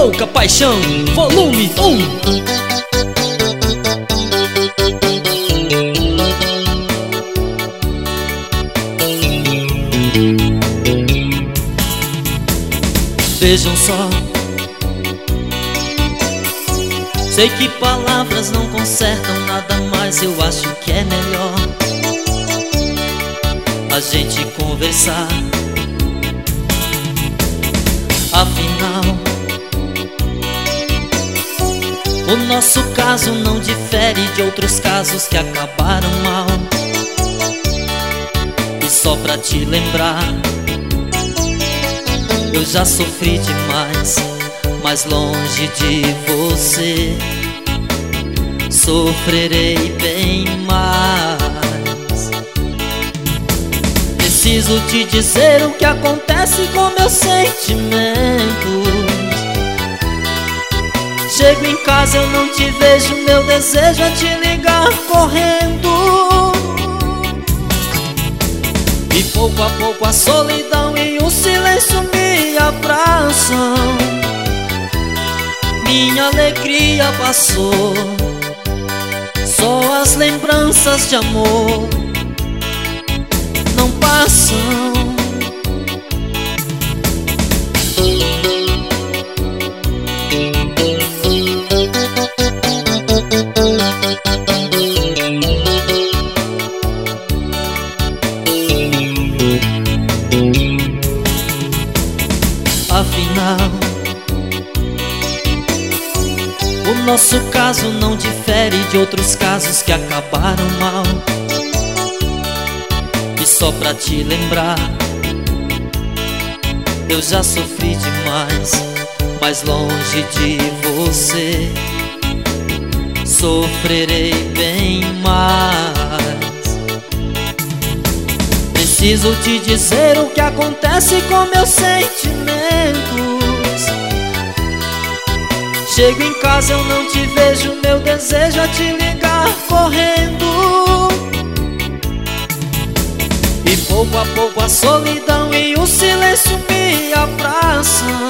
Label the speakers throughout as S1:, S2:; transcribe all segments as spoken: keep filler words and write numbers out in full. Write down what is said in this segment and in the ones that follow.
S1: Louca Paixão, volume um. Vejam só, sei que palavras não consertam nada, mas eu acho que é melhor a gente conversar. Afinal, o nosso caso não difere de outros casos que acabaram mal. E só pra te lembrar, eu já sofri demais, mas longe de você sofrerei bem mais. Preciso te dizer o que acontece com meus sentimentos. Chego em casa, eu não te vejo, meu desejo é te ligar correndo. E pouco a pouco a solidão e o silêncio me abraçam. Minha alegria passou, só as lembranças de amor não passam. Afinal, o nosso caso não difere de outros casos que acabaram mal. E só pra te lembrar, eu já sofri demais, mas longe de você sofrerei bem mais. Preciso te dizer o que acontece com meus sentimentos. Chego em casa, eu não te vejo, meu desejo é te ligar correndo. E pouco a pouco a solidão e o silêncio me abraçam.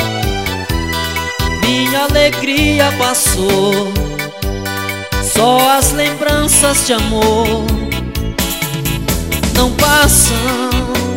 S1: Minha alegria passou, só as lembranças de amor não passam.